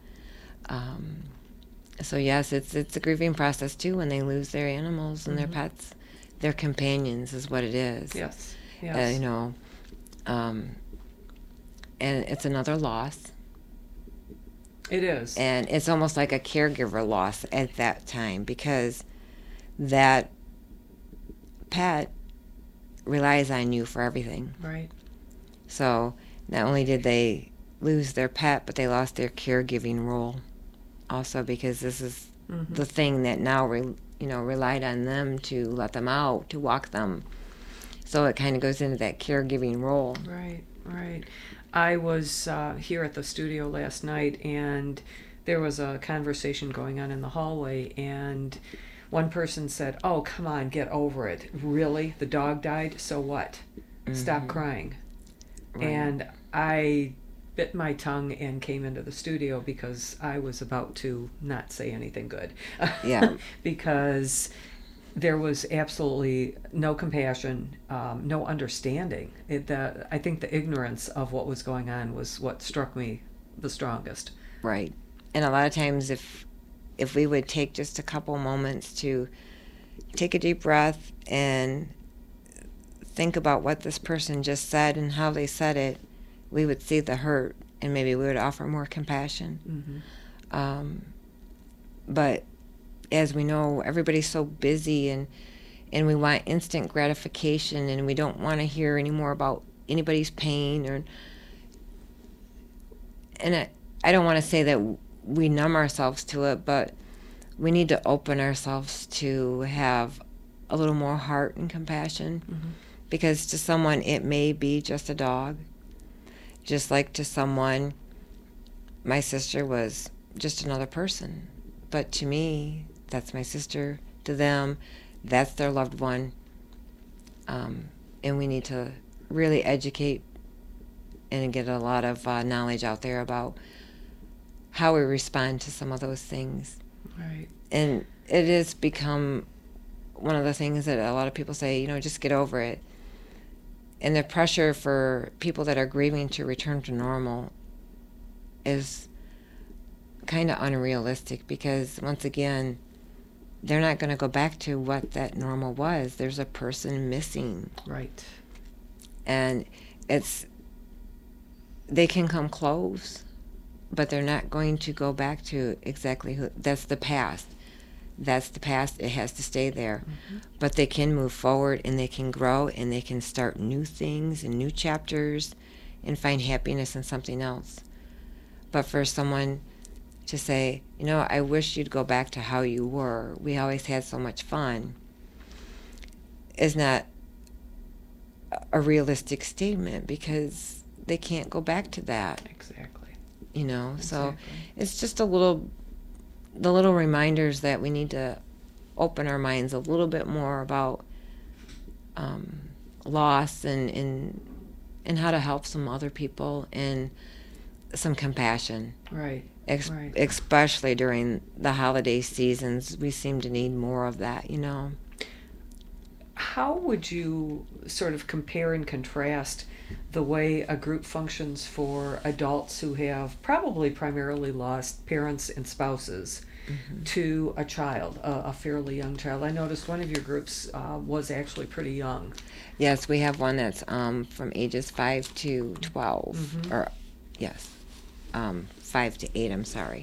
So yes, it's a grieving process too when they lose their animals and their pets. Their companions is what it is. Yes. Yes. You know, and it's another loss. It is. And it's almost like a caregiver loss at that time, because that pet relies on you for everything. Right. So not only did they lose their pet, but they lost their caregiving role also, because this is the thing that now relied on them to let them out, to walk them. So it kind of goes into that caregiving role. Right, right. I was here at the studio last night, and there was a conversation going on in the hallway, and one person said, "Oh, come on, get over it. Really? The dog died? So what? Stop crying." Right. And I bit my tongue and came into the studio because I was about to not say anything good. Yeah. Because there was absolutely no compassion, no understanding. I think the ignorance of what was going on was what struck me the strongest. Right. And a lot of times if we would take just a couple moments to take a deep breath and think about what this person just said and how they said it, we would see the hurt, and maybe we would offer more compassion. But as we know, everybody's so busy, and we want instant gratification, and we don't want to hear any more about anybody's pain. And I don't want to say that we numb ourselves to it, but we need to open ourselves to have a little more heart and compassion, because to someone it may be just a dog. Just like to someone, my sister was just another person. But to me, that's my sister. To them, that's their loved one. And we need to really educate and get a lot of knowledge out there about how we respond to some of those things. Right. And it has become one of the things that a lot of people say, just get over it. And the pressure for people that are grieving to return to normal is kind of unrealistic, because once again, they're not going to go back to what that normal was. There's a person missing. Right. And they can come close, but they're not going to go back to exactly who. That's the past. That's the past. It has to stay there. But they can move forward, and they can grow, and they can start new things and new chapters and find happiness in something else. But for someone to say, I wish you'd go back to how you were, we always had so much fun, is not a realistic statement, because they can't go back to that. Exactly. So it's just the little reminders that we need to open our minds a little bit more about loss and how to help some other people, and some compassion. Right. Right. Especially during the holiday seasons, we seem to need more of that, How would you sort of compare and contrast the way a group functions for adults who have probably primarily lost parents and spouses to a child, a fairly young child? I noticed one of your groups was actually pretty young. Yes, we have one that's from ages 5 to 12, or yes, 5 to 8, I'm sorry.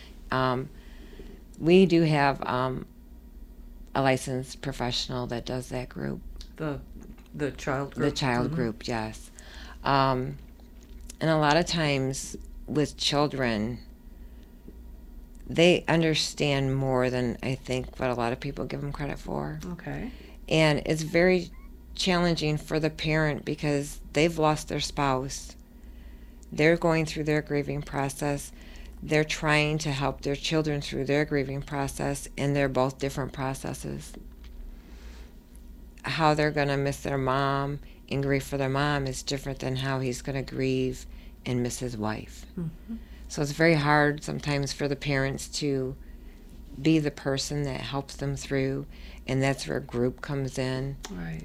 We do have a licensed professional that does that group. The The child group? The child group, yes. And a lot of times with children, they understand more than I think what a lot of people give them credit for. Okay. And it's very challenging for the parent because they've lost their spouse. They're going through their grieving process. They're trying to help their children through their grieving process, and they're both different processes. How they're going to miss their mom and grieve for their mom is different than how he's going to grieve and miss his wife. Mm-hmm. So it's very hard sometimes for the parents to be the person that helps them through, and that's where group comes in. Right.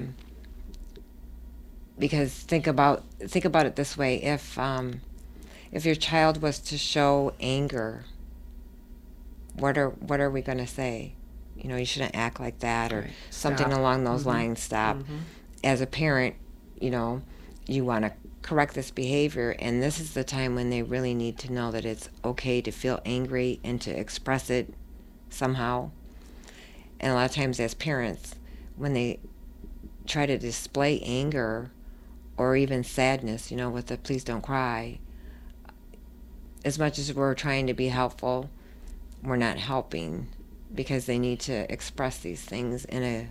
Because think about it this way: if your child was to show anger, what are we going to say? You know, you shouldn't act like that, or something along those lines. Stop. Mm-hmm. As a parent, you know, you want to correct this behavior, and this is the time when they really need to know that it's okay to feel angry and to express it somehow. And a lot of times as parents, when they try to display anger or even sadness, you know, with the please don't cry, as much as we're trying to be helpful, we're not helping, because they need to express these things in a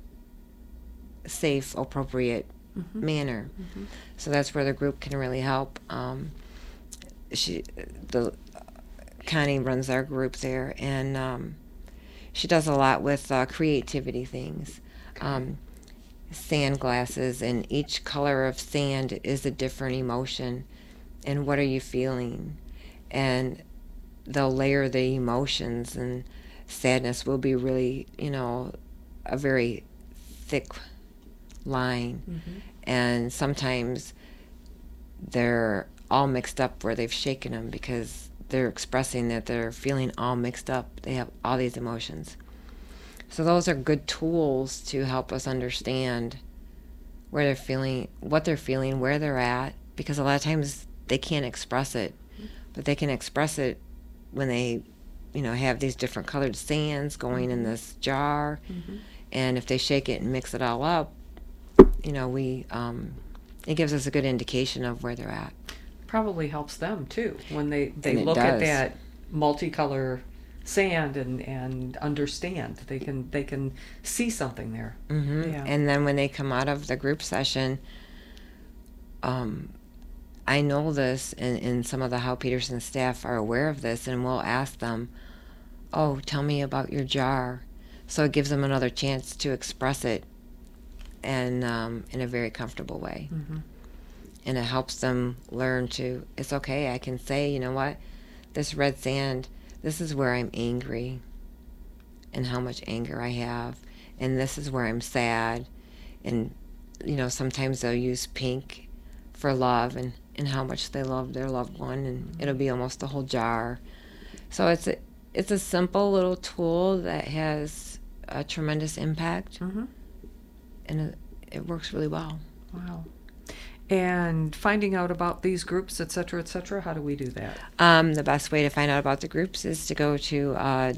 safe, appropriate manner. Mm-hmm. So that's where the group can really help. Connie runs our group there, and she does a lot with creativity things. Okay. Sand glasses, and each color of sand is a different emotion, and what are you feeling? And they'll layer the emotions, and sadness will be really, you know, a very thick line. Mm-hmm. And sometimes they're all mixed up where they've shaken them because they're expressing that they're feeling all mixed up. They have all these emotions. So those are good tools to help us understand where they're feeling, what they're feeling, where they're at, because a lot of times they can't express it, but they can express it when they, you know, have these different colored sands going in this jar. Mm-hmm. And if they shake it and mix it all up, you know, it gives us a good indication of where they're at. Probably helps them too when they look at that multicolor sand and understand they can see something there. Mm-hmm. Yeah. And then when they come out of the group session, I know this, and some of the Hal Peterson staff are aware of this, and we'll ask them, oh, tell me about your jar. So it gives them another chance to express it, and in a very comfortable way. Mm-hmm. And it helps them learn to, it's okay, I can say, you know what, this red sand, this is where I'm angry and how much anger I have, and this is where I'm sad. And, you know, sometimes they'll use pink for love and how much they love their loved one, and it'll be almost the whole jar. So it's a simple little tool that has a tremendous impact, and it works really well. Wow. And finding out about these groups, et cetera, how do we do that? The best way to find out about the groups is to go to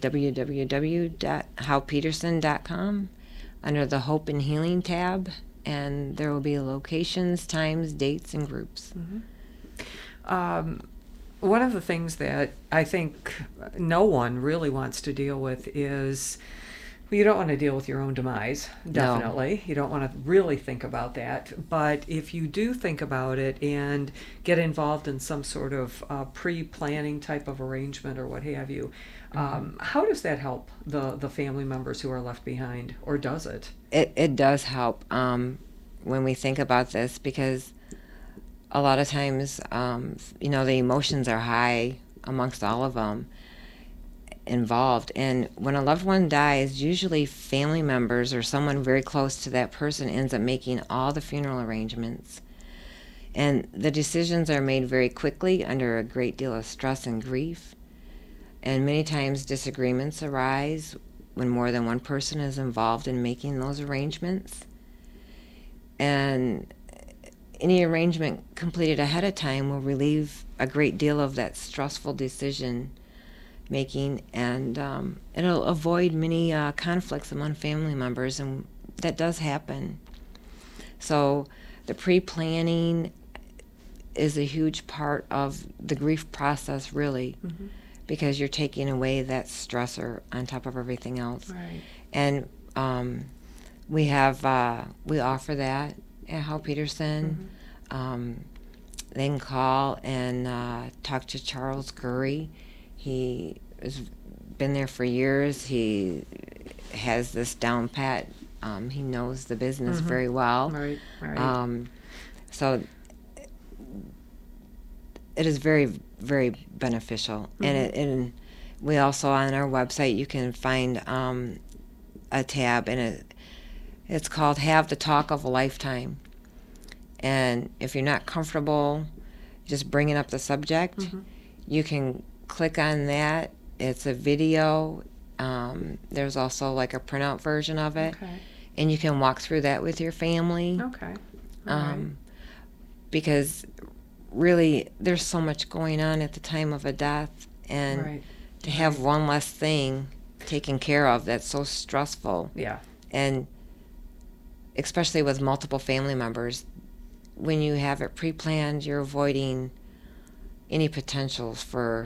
www.halpeterson.com under the Hope and Healing tab, and there will be locations, times, dates, and groups. Mm-hmm. One of the things that I think no one really wants to deal with is, well, you don't want to deal with your own demise, definitely. No. You don't want to really think about that. But if you do think about it and get involved in some sort of pre-planning type of arrangement or what have you, how does that help the family members who are left behind, or does it? It does help when we think about this, because a lot of times, you know, the emotions are high amongst all of them involved. And when a loved one dies, usually family members or someone very close to that person ends up making all the funeral arrangements. And the decisions are made very quickly under a great deal of stress and grief. And many times disagreements arise when more than one person is involved in making those arrangements. And any arrangement completed ahead of time will relieve a great deal of that stressful decision making, and it'll avoid many conflicts among family members, and that does happen. So the pre-planning is a huge part of the grief process, really, because you're taking away that stressor on top of everything else. Right. And we offer that at Hal Peterson. They can call and talk to Charles Gurry. He has been there for years. He has this down pat. He knows the business very well. Right. So it is very, very beneficial. And we also, on our website, you can find a tab, and it's called Have the Talk of a Lifetime. And if you're not comfortable just bringing up the subject, you can click on that. It's a video. There's also like a printout version of it. Okay. And you can walk through that with your family. Okay. Right. Because really, there's so much going on at the time of a death. And to have one less thing taken care of, that's so stressful. Yeah. And especially with multiple family members, when you have it pre-planned, you're avoiding any potentials for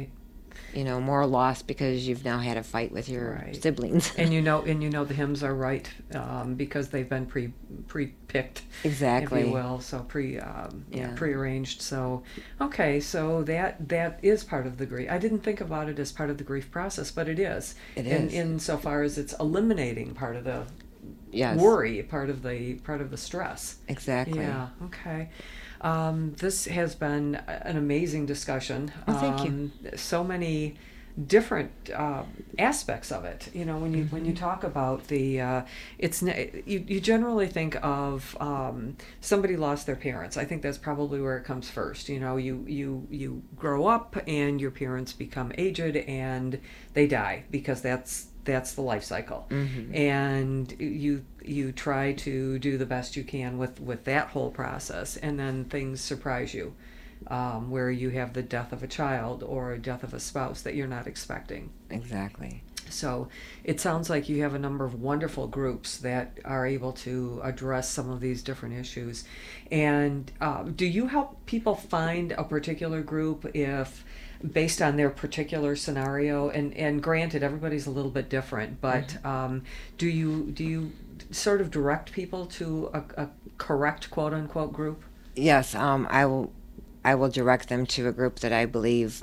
more loss because you've now had a fight with your siblings. And you know the hymns are right because they've been pre-picked, exactly, if you will, so prearranged. So okay, so that is part of the grief. I didn't think about it as part of the grief process, but it is. It is. Insofar as it's eliminating part of the worry, part of the stress. Exactly. Yeah. Okay. This has been an amazing discussion. Well, thank you. So many different aspects of it. When you talk about the, you generally think of somebody lost their parents. I think that's probably where it comes first. You grow up and your parents become aged and they die because that's the life cycle. And you try to do the best you can with that whole process, and then things surprise you, where you have the death of a child or a death of a spouse that you're not expecting. Exactly. So it sounds like you have a number of wonderful groups that are able to address some of these different issues. And do you help people find a particular group based on their particular scenario? And granted, everybody's a little bit different, but do you sort of direct people to a correct quote unquote group? Yes, I will direct them to a group that I believe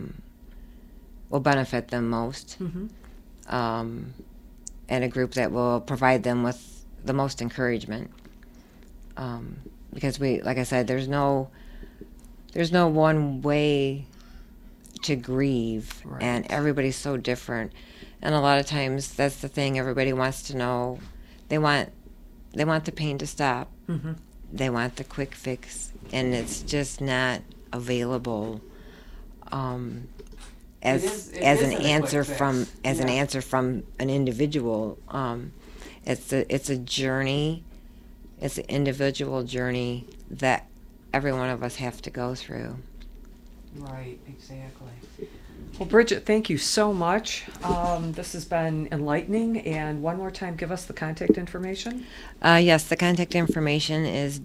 will benefit them most, and a group that will provide them with the most encouragement. Because like I said, there's no one way to grieve, and everybody's so different. And a lot of times, that's the thing everybody wants to know. They want the pain to stop. They want the quick fix, and it's just not available as an answer from an individual. It's a journey. It's an individual journey that every one of us have to go through. Right, exactly. Well, Bridget, thank you so much. This has been enlightening. And one more time, give us the contact information. Yes, the contact information is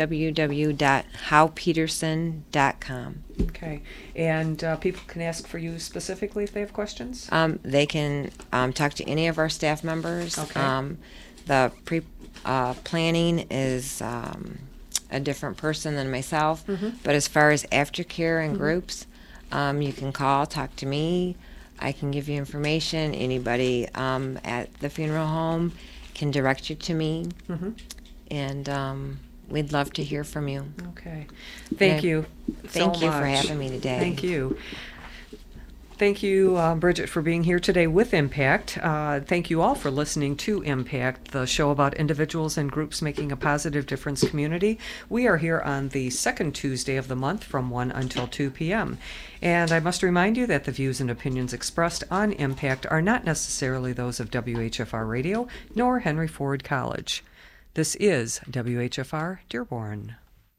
www.howpeterson.com. Okay. And people can ask for you specifically if they have questions? They can talk to any of our staff members. Okay. The planning is a different person than myself. But as far as aftercare and groups, you can call, talk to me. I can give you information. Anybody at the funeral home can direct you to me. And we'd love to hear from you. Okay. Thank you. Thank you for having me today. Thank you. Thank you, Bridget, for being here today with Impact. Thank you all for listening to Impact, the show about individuals and groups making a positive difference community. We are here on the second Tuesday of the month from 1 until 2 p.m. And I must remind you that the views and opinions expressed on Impact are not necessarily those of WHFR Radio nor Henry Ford College. This is WHFR Dearborn.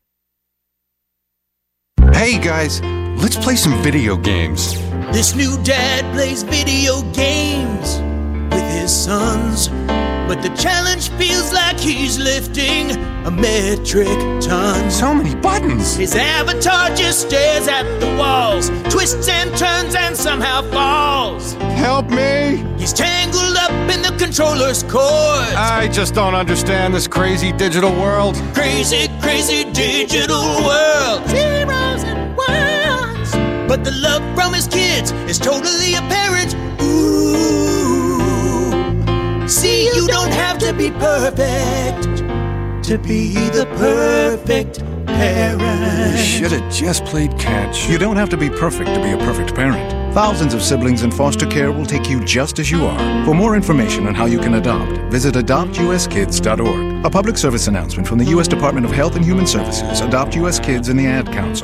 Hey guys, let's play some video games. This new dad plays video games with his sons, but but the challenge feels like he's lifting a metric ton. So many buttons. His avatar just stares at the walls, twists and turns and somehow falls. Help me. He's tangled up in the controller's cords. I just don't understand this crazy digital world. Crazy, crazy digital world. Zeros and ones. But the love from his kids is totally apparent. Ooh. See, you don't have to be perfect to be the perfect parent. Should have just played catch. You don't have to be perfect to be a perfect parent. Thousands of siblings in foster care will take you just as you are. For more information on how you can adopt, visit adoptuskids.org. A public service announcement from the U.S. Department of Health and Human Services, Adopt U.S. Kids, and the Ad Council.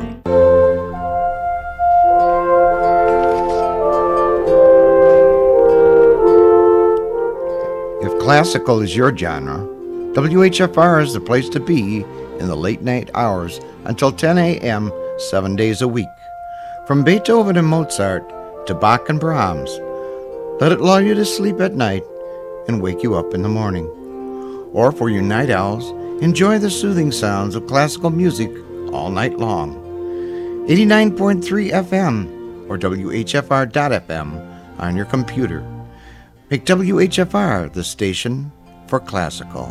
If classical is your genre, WHFR is the place to be in the late night hours until 10 a.m. 7 days a week. From Beethoven and Mozart to Bach and Brahms, let it lull you to sleep at night and wake you up in the morning. Or for you night owls, enjoy the soothing sounds of classical music all night long. 89.3 FM or WHFR.FM on your computer. Make WHFR the station for classical.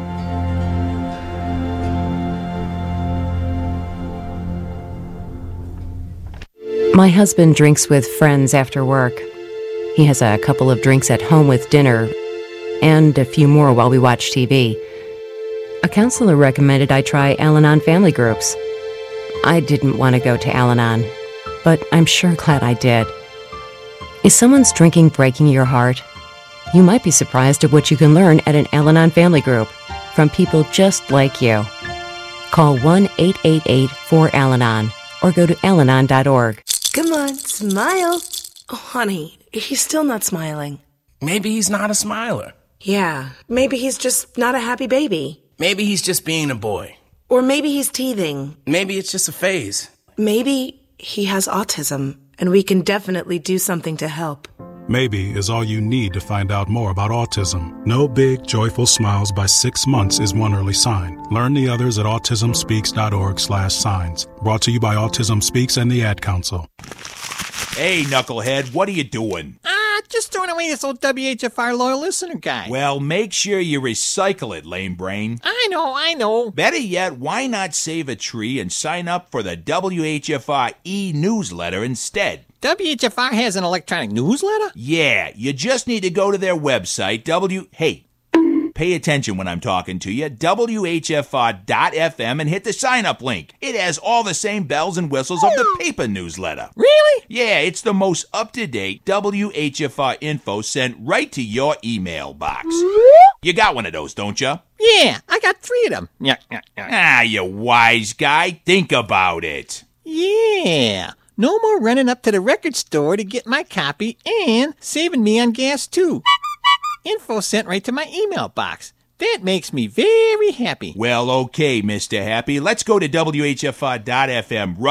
My husband drinks with friends after work. He has a couple of drinks at home with dinner, and a few more while we watch TV. A counselor recommended I try Al-Anon family groups. I didn't want to go to Al-Anon, but I'm sure glad I did. Is someone's drinking breaking your heart? You might be surprised at what you can learn at an Al-Anon family group from people just like you. Call 1-888-4AL-ANON or go to alanon.org. Come on, smile. Oh, honey, he's still not smiling. Maybe he's not a smiler. Yeah, maybe he's just not a happy baby. Maybe he's just being a boy. Or maybe he's teething. Maybe it's just a phase. Maybe he has autism, and we can definitely do something to help. Maybe is all you need to find out more about autism. No big, joyful smiles by 6 months is one early sign. Learn the others at autismspeaks.org/signs. Brought to you by Autism Speaks and the Ad Council. Hey, knucklehead, what are you doing? Just throwing away this old WHFR loyal listener guy. Well, make sure you recycle it, lame brain. I know. Better yet, why not save a tree and sign up for the WHFR e-newsletter instead? WHFR has an electronic newsletter? Yeah, you just need to go to their website, Hey, pay attention when I'm talking to you, WHFR.FM, and hit the sign-up link. It has all the same bells and whistles of the paper newsletter. Really? Yeah, it's the most up-to-date WHFR info sent right to your email box. You got one of those, don't you? Yeah, I got 3 of them. Yeah. You wise guy. Think about it. Yeah. No more running up to the record store to get my copy and saving me on gas, too. Info sent right to my email box. That makes me very happy. Well, okay, Mr. Happy. Let's go to WHFR.FM right